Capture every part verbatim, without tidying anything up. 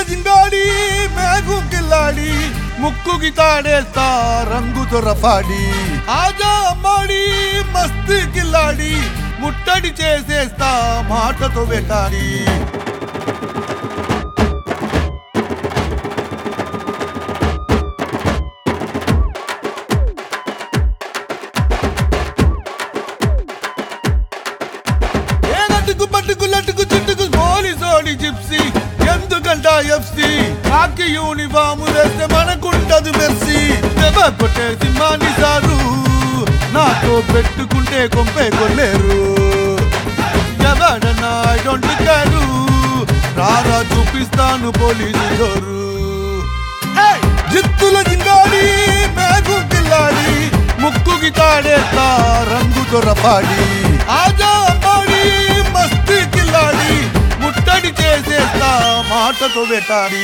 జింగాడి మేఘు కిల్లాడి ముక్కుకి తాడేస్తా రంగుతో రఫాడి ఆజా అమ్మాడి మస్తీ కిల్లాడి ముట్టడి చేసేస్తా మాటతో వేటాడి పట్టుకు లట్టుకు చుట్టుకు పోలీసోడి జిప్సీ ఎందుకంట ఎఫ్సి కాకి యూనిఫాము వేస్తే మనకుంటది మెర్సీ దెబ్బ కొట్టే సింహాన్ని సారు నాతో పెట్టుకుంటే కొంపే కొల్లేరు ఎవడన్నా ఐ డోంట్ కేరు రారా చూపిస్తాను పోలీసు జోరు జిత్తుల జింగాడి మేఘు కిల్లాడి ముక్కుకి తాడేస్తా రంగుతో రపాడి ఆజా అమ్మాడి మస్తీ కిల్లాడి ముట్టడి చేసేస్తా మాటతో వేటాడి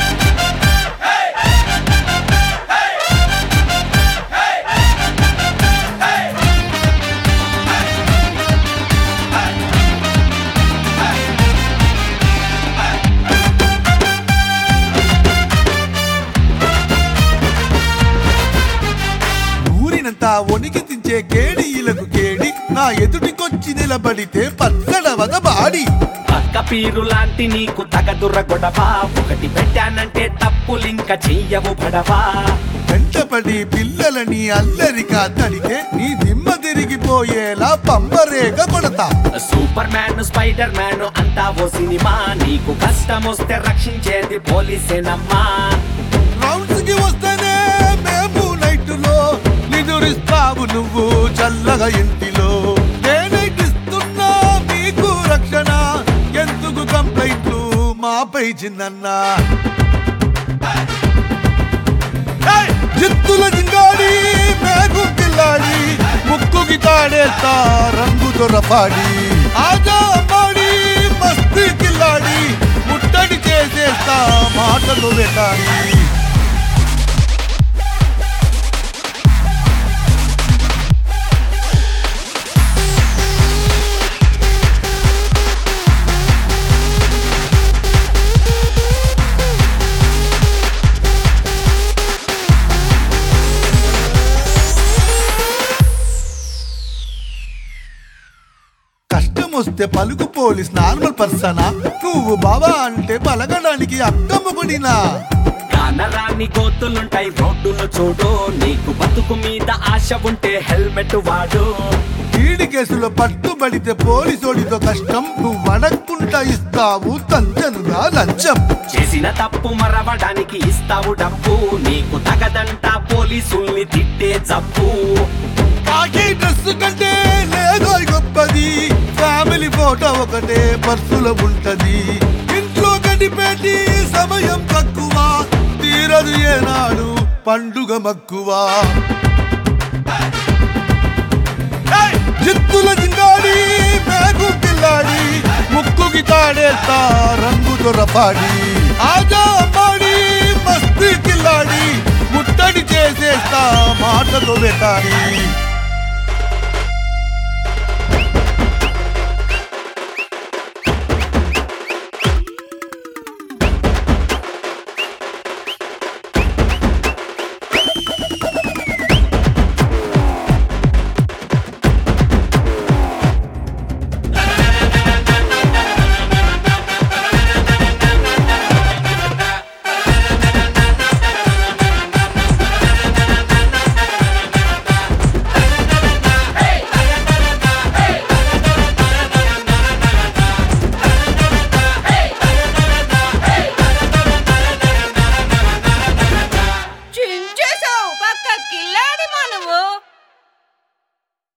ఊరినంతా వణికి తించే కేడీలకు కేడి నా ఎదుటికొచ్చి నిలబడితే పచ్చడవద బాడి పక్క పీరు లాంటి నీకు తగదుర గొడవా ఒకటి పెట్టానంటే తప్పులింక చెయ్యవు పడవా వెంటపడి పిల్లలని అల్లరిగా తడితే నీ దిమ్మ తిరిగిపోయేలా పంబరేగ కొడతా సూపర్ మ్యాన్ స్పైడర్ మ్యాన్ అంతా ఓ సినిమా నీకు కష్టం వస్తే రక్షించేది పోలీసేనమ్మా రౌండ్స్ కి వస్తేనే మేము నైట్లో నిదురిస్తావు నువ్వు చల్లగా ఇంటిలో నేనైటిస్తున్నా మీకు రక్షణ ఎందుకు కంప్లైంట్లు మాపై చిన్నన్నా జిత్తుల జింగాడి మేఘు కిల్లాడి ముక్కుకి తాడేస్తా రంగుతో రపాడి ఆజా అమ్మాడి మస్తీ కిల్లాడి ముట్టడి చేసేస్తా మాటలు వేటాడి వస్తే పలుకు పోలీస్ నార్మల్ పర్సనా నువ్వు బాబా అంటే పలకడానికి అక్కమ్మకుడినా కానరాని గోతులుంటాయి రోడ్డును చూడు నీకు బతుకు మీద ఆశ ఉంటే హెల్మెట్ వాడు ఈడి కేసులో పట్టుబడితే పోలీసోడితో కష్టం నువ్వు అడగకుండా ఇస్తావు తంచనుగా లంచం చేసిన తప్పు మరవడానికి ఇస్తావు డబ్బు నీకు తగదంట పోలీసుల్ని తిట్టే జబ్బు కాకి డ్రెస్ కంటే లేదో గొప్పది ఫ్యామిలీ ఫోటో ఒకటే పర్సులో ఉంటది ఇంట్లో గడిపేటి సమయం తక్కువ తీరదు ఏనాడు పండుగ మక్కువ జిత్తుల జింగాడి మేఘు కిల్లాడి ముక్కుకి తాడేస్తా రంగుతో రపాడి ఆజా అమ్మాడి మస్తీ కిల్లాడి ముట్టడి చేసేస్తా మాటతో వేటాడి